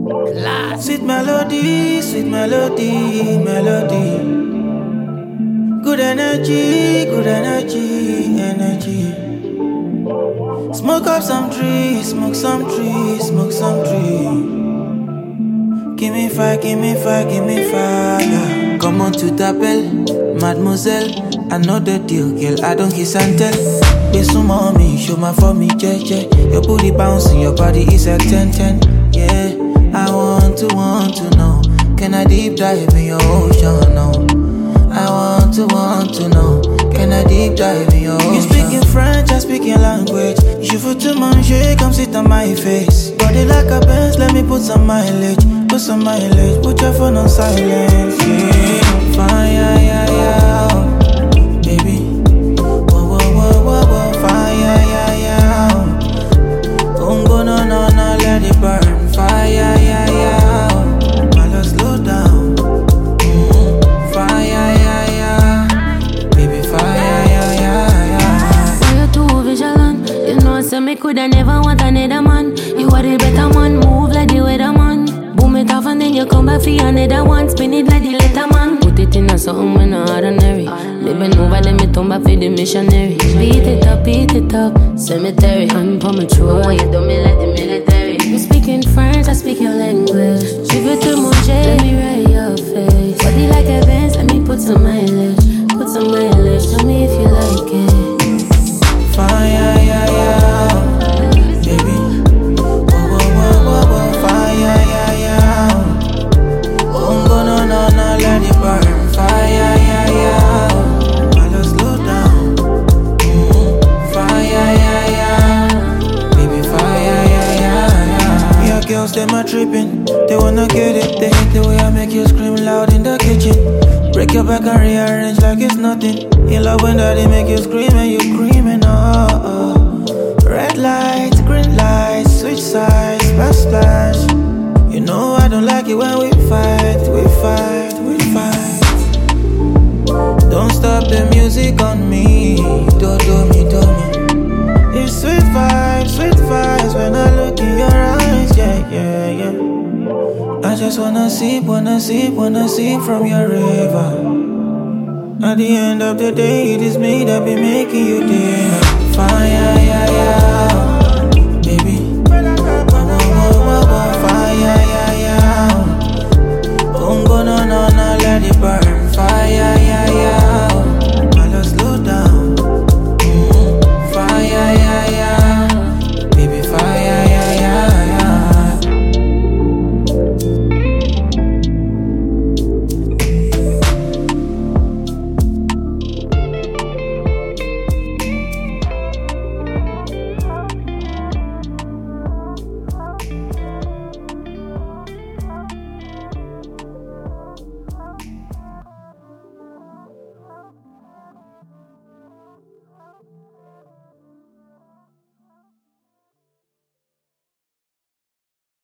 Sweet melody, sweet melody, melody. Good energy, good energy, energy. Smoke up some trees, smoke some trees, smoke some trees. Give me fire, give me fire, give me fire. Come on to t'appelle, mademoiselle. I know the deal, girl, I don't kiss and tell. Be some mommy, show my for me, yeah. Your booty bouncing, your body is at 10-10. Yeah, I want to know. Can I deep dive in your ocean? No. I want to know. Can I deep dive in your ocean? You speaking French, I speak your language. Je veux te manger, come sit on my face. Body like a Benz, let me put some mileage. Put some mileage, put your phone on silence. Yeah, fire, yeah, yeah, baby. Whoa, fire, yeah, yeah. Don't go, no, let it burn. Fire, yeah, yeah. My love, slow down. Fire, yeah, yeah. Baby, fire, yeah, yeah. Why you too vigilant? You know, so me coulda never want another man. You are the better man, move like the weatherman. Boom it off and then you come back for another one. Spin it like the letter man. Put it in a something when not ordinary. Living over, let me turn back for the missionary. Beat it up, cemetery. Hand for my throat, you do me like the military. You speak in French, I speak your language. Je veux te manger, let me write your face. Body like a Benz, let me put some mileage. Put some mileage, tell me if you like it. Fire, yeah, yeah, baby. Whoa, fire, yeah, yeah. Don't go, no, let it burn. Fire, yeah, yeah. My love, slow down. Fire, yeah, yeah. Baby, fire, yeah, yeah. Yeah, girls, them are tripping. They wanna get it. They hate the way I make you scream loud in the kitchen. Break your back and rearrange like it's nothing. You love when daddy make you scream and you screaming, oh. Red lights, green lights, switch sides, splash. You know I don't like it when we fight. Don't stop the music on me, do me. It's sweet vibes when I look in your eyes, yeah. I just wanna sip from your river. At the end of the day, it is me that be making you dinner. Fire, yeah, yeah.